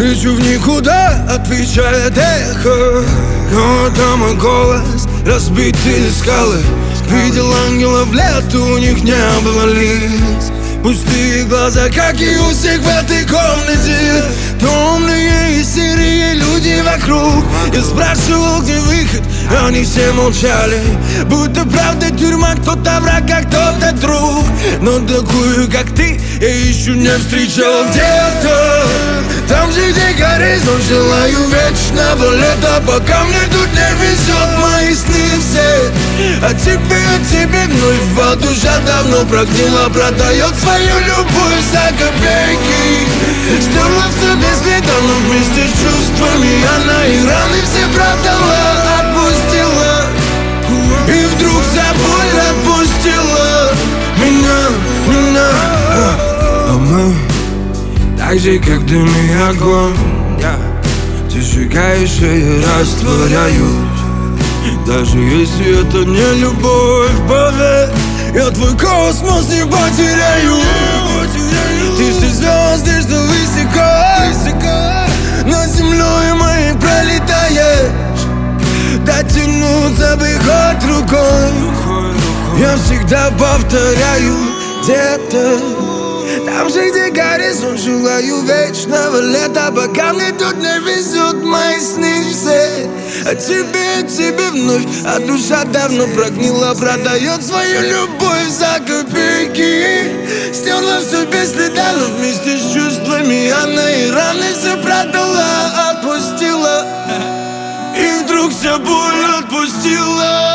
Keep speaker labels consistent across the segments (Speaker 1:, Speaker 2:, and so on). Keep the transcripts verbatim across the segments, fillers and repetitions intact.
Speaker 1: Кричу в никуда, отвечает эхо. Но там мой голос, разбитые скалы. Видел ангелов, лет у них не было лиц. Пустые глаза, как и у всех в этой комнате. Томные и серые люди вокруг. Я спрашивал, где выход, они все молчали. Будто правда тюрьма, кто-то враг, а кто-то друг. Но такую, как ты, я еще не встречал где-то. Там же, где горизонт, желаю вечного лета. Пока мне тут не везет, мои сны все. А тебе, а тебе вновь душа давно прогнила. Продает свою любовь за копейки. Стерла все без следа, но вместе с чувствами она и раны все продала, отпустила. И вдруг вся боль отпустила меня, меня. А мы так же, как дым и огонь, ты сжигаешь, и я растворяюсь. Даже если это не любовь, поверь, я твой космос не потеряю. Ты все звезды, что высоко над землей моей пролетаешь. Дотянуться бы хоть рукой. Я всегда повторяю где-то. Там же, где горизонт, желаю вечного лета. Пока мне тут не везет, мои сны все. А тебе, тебе вновь, а душа давно прогнила. Продает свою любовь за копейки. Стерла все без следа, но вместе с чувствами она и раны все продала, отпустила. И вдруг вся боль отпустила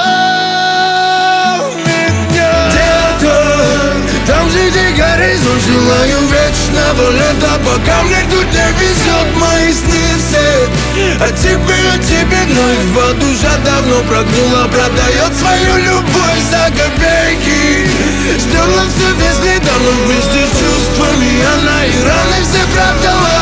Speaker 1: меня. Где-то там же, где горизонт, желаю вечного лета. Пока мне тут не везет, мои сны все. А тебе, а тебе вновь душа давно прогнила. Продает свою любовь за копейки. Стерла все без следа, но вместе с чувствами она и раны все продала.